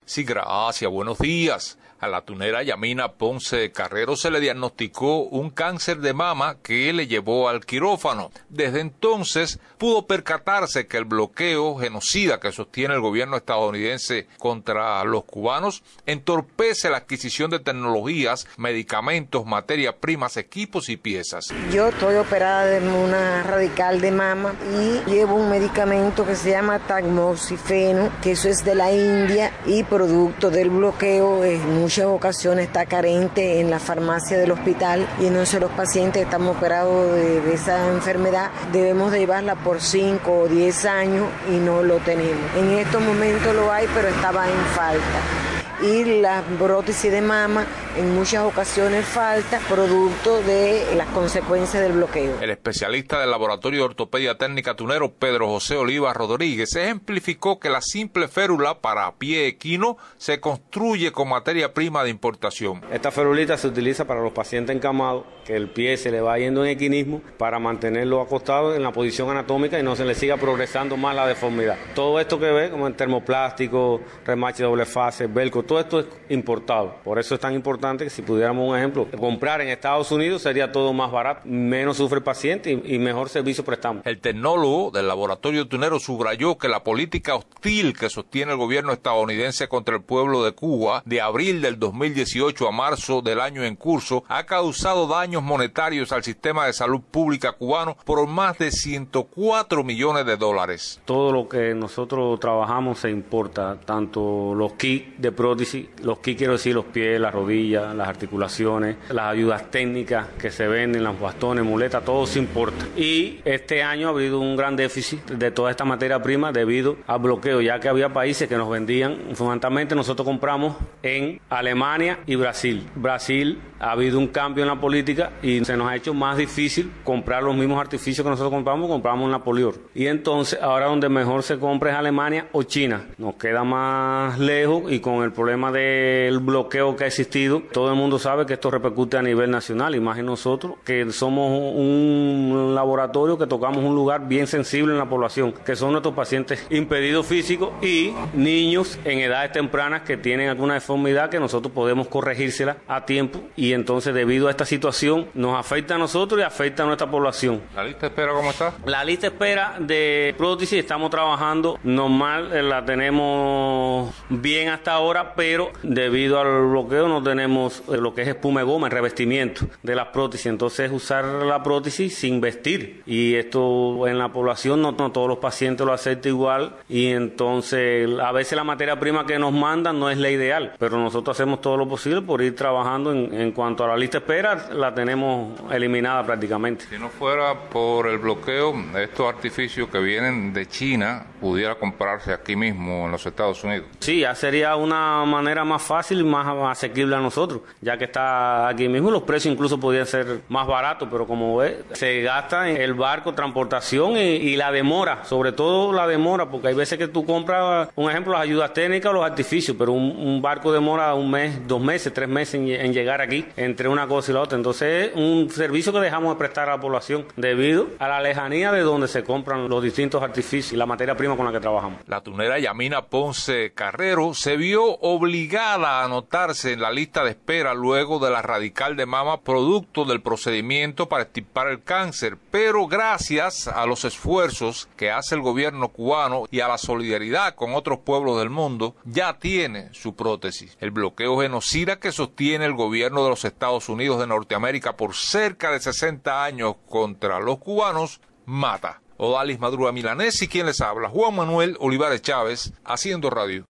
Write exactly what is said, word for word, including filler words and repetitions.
Sí, gracias, buenos días. A la tunera Yamina Ponce Carrero se le diagnosticó un cáncer de mama que le llevó al quirófano. Desde entonces pudo percatarse que el bloqueo genocida que sostiene el gobierno estadounidense contra los cubanos entorpece la adquisición de tecnologías, medicamentos, materias primas, equipos y piezas. Yo estoy operada de una radical de mama y llevo un medicamento que se llama tamoxifeno, que eso es de la India y producto del bloqueo es muy muchas ocasiones está carente en la farmacia del hospital y entonces los pacientes que estamos operados de, de esa enfermedad debemos de llevarla por cinco o diez años y no lo tenemos. En estos momentos lo hay, pero estaba en falta. Y la prótesis de mama en muchas ocasiones falta producto de las consecuencias del bloqueo. El especialista del Laboratorio de Ortopedia Técnica Tunero, Pedro José Oliva Rodríguez, ejemplificó que la simple férula para pie equino se construye con materia prima de importación. Esta ferulita se utiliza para los pacientes encamados, que el pie se le va yendo en equinismo para mantenerlo acostado en la posición anatómica y no se le siga progresando más la deformidad. Todo esto que ve, como el termoplástico, remache doble fase, velcro, todo esto es importado. Por eso es tan importante que si pudiéramos un ejemplo, comprar en Estados Unidos sería todo más barato, menos sufre el paciente y, y mejor servicio prestamos. El tecnólogo del laboratorio tunero subrayó que la política hostil que sostiene el gobierno estadounidense contra el pueblo de Cuba de abril del dos mil dieciocho a marzo del año en curso ha causado daños monetarios al sistema de salud pública cubano por más de ciento cuatro millones de dólares. Todo lo que nosotros trabajamos se importa, tanto los kits de prótesis, los kits quiero decir los pies, las rodillas, las articulaciones, las ayudas técnicas que se venden, los bastones, muletas, todo se importa. Y este año ha habido un gran déficit de toda esta materia prima debido al bloqueo, ya que había países que nos vendían, fundamentalmente nosotros compramos en Alemania y Brasil. Brasil ha habido un cambio en la política y se nos ha hecho más difícil comprar los mismos artificios que nosotros compramos, compramos en la Polior. Y entonces ahora donde mejor se compra es Alemania o China. Nos queda más lejos y con el problema del bloqueo que ha existido, todo el mundo sabe que esto repercute a nivel nacional, y más en nosotros, que somos un laboratorio que tocamos un lugar bien sensible en la población, que son nuestros pacientes impedidos físicos y niños en edades tempranas que tienen alguna deformidad que nosotros podemos corregírsela a tiempo, y entonces debido a esta situación nos afecta a nosotros y afecta a nuestra población. ¿La lista de espera cómo está? La lista de espera de prótesis estamos trabajando normal, la tenemos bien hasta ahora, pero debido al bloqueo no tenemos lo que es espuma de goma, el revestimiento de las prótesis, entonces usar la prótesis sin vestir, y esto en la población no, no todos los pacientes lo aceptan igual, y entonces a veces la materia prima que nos mandan no es la ideal, pero nosotros hacemos todo lo posible por ir trabajando en, en cuanto a la lista de espera, la tenemos eliminada prácticamente. Si no fuera por el bloqueo, estos artificios que vienen de China pudiera comprarse aquí mismo en los Estados Unidos. Sí, ya sería una manera más fácil y más asequible a nosotros, ya que está aquí mismo, los precios incluso podrían ser más baratos, pero como ves, se gasta en el barco, transportación y, y la demora, sobre todo la demora, porque hay veces que tú compras, un ejemplo, las ayudas técnicas o los artificios, pero un, un barco demora un mes, dos meses, tres meses en, en llegar aquí, entre una cosa y la otra. Entonces es un servicio que dejamos de prestar a la población debido a la lejanía de donde se compran los distintos artificios y la materia prima con la que trabajamos. La tunera Yamina Ponce Carrero se vio obligada a anotarse en la lista de espera luego de la radical de mama producto del procedimiento para extirpar el cáncer, pero gracias a los esfuerzos que hace el gobierno cubano y a la solidaridad con otros pueblos del mundo, ya tiene su prótesis. El bloqueo genocida que sostiene el gobierno de los Estados Unidos de Norteamérica por cerca de sesenta años contra los cubanos mata. Odalis Madruga Milanés y quien les habla, Juan Manuel Olivares Chávez, haciendo radio.